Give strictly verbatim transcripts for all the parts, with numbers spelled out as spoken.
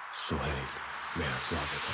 سهیل مرزادگان.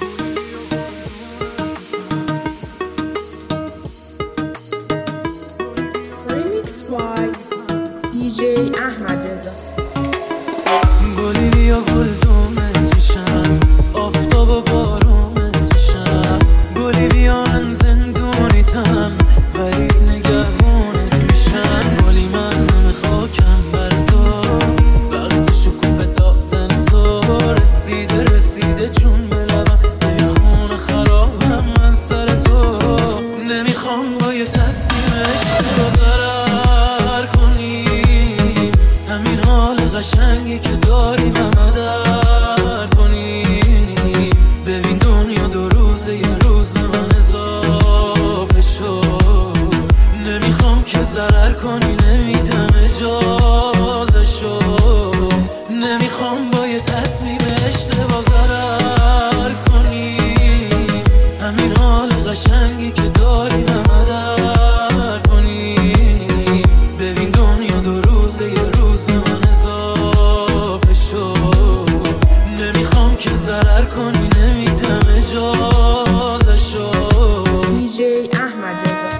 Remix by دی جی احمد رضا. گلی بیا گلدومت میشم، آفتاب و بارونت میشم. گلی بیا من زندونیتم ولی نگهبونت میشم. گلی من نم خاکم بر تو، وقت شکوفه دادن تو. رسیده رسیده جون به لبم، یه خون خرابم من سر تو. نمیخوام با یه تصمیم عشق ضرر کنیم، همین حال قشنگی که داریم همه در کنیم. ببین دنیا دو روزه، یه روز من اضافه شد. نمیخوام که ضرر کنی، نمیدم اجازه شد. نمیخوام با یه تصمیم اشتباه ضرر کنیم، همین حال قشنگی که داریم همه در کنیم. ببین دنیا دو روزه، یه روز من اضافه شد. نمیخوام که ضرر کنی، نمیدم اجازه شد. دی جی احمد رضا.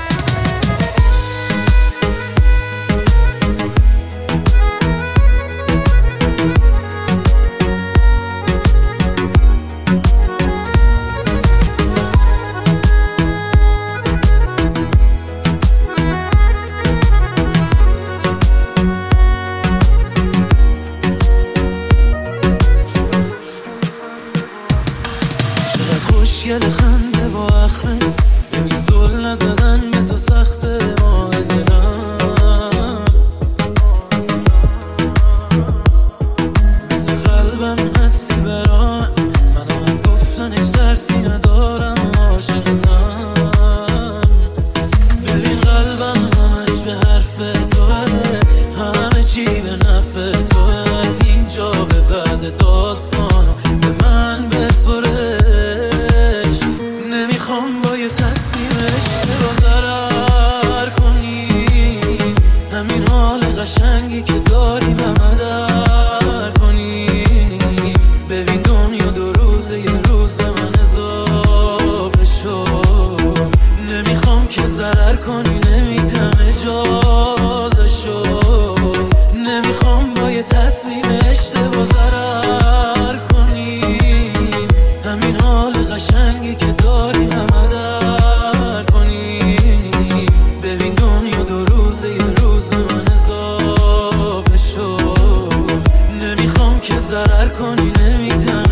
چقدر خوشگل خنده با اخمت، نمی زل نزدن به تو سخته ماه دلم. مثل قلبم هستی برام، منم از گفتنش ترسی ندارم، عاشقتم. ببین قلبم همش به حرف توه، همه چی به نفع توه. از اینجا به بعد داستانو به من بسپرش. نمیخوام با یه تصمیم اشتباه ضرر کنیم، همین حال قشنگی که داریم همه در کنیم. ببین دنیا دو روزه، یه روز من اضافه شد. نمیخوام که ضرر کنی، نمیدم اجازه شد. نمیخوام با یه تصمیم اشتباه ضرر کنیم، همین حال قشنگی که داریم همه در کنیم. ببین دنیا دو روزه، یه روز من اضافه شد. نمیخوام که ضرر کنی، نمیدم